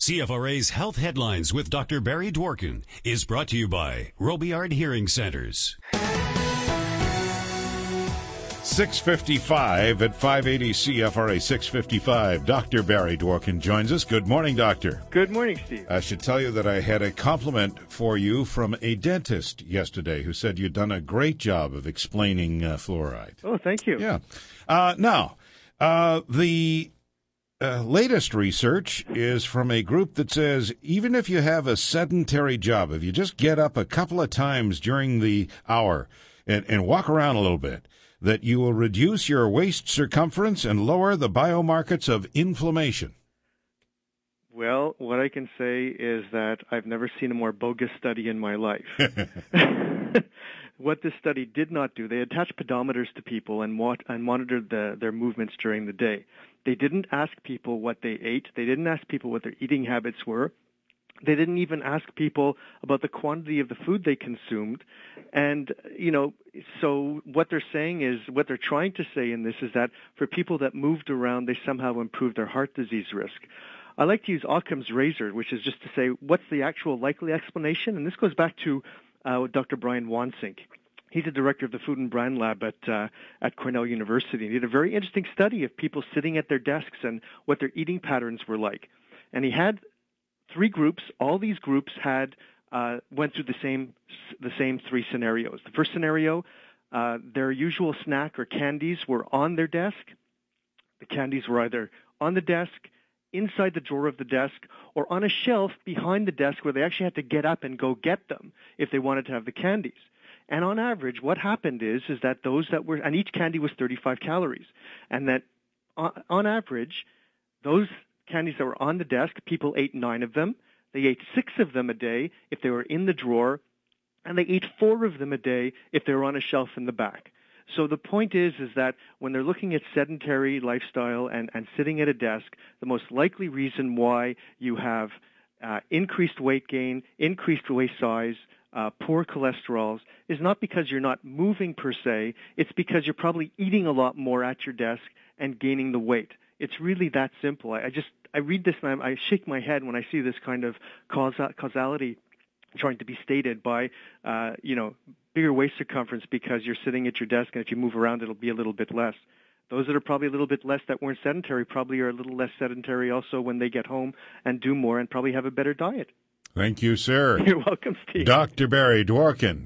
CFRA's Health Headlines with Dr. Barry Dworkin is brought to you by Robiard Hearing Centers. 6:55 at 580 CFRA 6:55. Dr. Barry Dworkin joins us. Good morning, Doctor. Good morning, Steve. I should tell you that I had a compliment for you from a dentist yesterday who said you'd done a great job of explaining fluoride. Oh, thank you. Yeah. Now, the latest research is from a group that says even if you have a sedentary job, if you just get up a couple of times during the hour and walk around a little bit, that you will reduce your waist circumference and lower the biomarkers of inflammation. Well, what I can say is that I've never seen a more bogus study in my life. What this study did not do, they attached pedometers to people and monitored their movements during the day. They didn't ask people what they ate. They didn't ask people what their eating habits were. They didn't even ask people about the quantity of the food they consumed. And, so what they're trying to say in this is that for people that moved around, they somehow improved their heart disease risk. I like to use Occam's razor, which is just to say, what's the actual likely explanation? And this goes back to Dr. Brian Wansink. He's the director of the Food and Brand Lab at Cornell University. He did a very interesting study of people sitting at their desks and what their eating patterns were like. And he had 3 groups. All these groups went through the same 3 scenarios. The first scenario, their usual snack or candies were on their desk. The candies were either on the desk, inside the drawer of the desk, or on a shelf behind the desk where they actually had to get up and go get them if they wanted to have the candies. And on average, what happened is that those that were, and each candy was 35 calories, and that on average, those candies that were on the desk, people ate 9 of them. They ate 6 of them a day if they were in the drawer, and they ate 4 of them a day if they were on a shelf in the back. So the point is that when they're looking at sedentary lifestyle and sitting at a desk, the most likely reason why you have increased weight gain, increased waist size, poor cholesterols is not because you're not moving per se, it's because you're probably eating a lot more at your desk and gaining the weight. It's really that simple. I read this and I shake my head when I see this kind of causality trying to be stated by, bigger waist circumference because you're sitting at your desk, and if you move around, it'll be a little bit less. Those that are probably a little bit less that weren't sedentary probably are a little less sedentary also when they get home and do more and probably have a better diet. Thank you, sir. You're welcome, Steve. Dr. Barry Dworkin.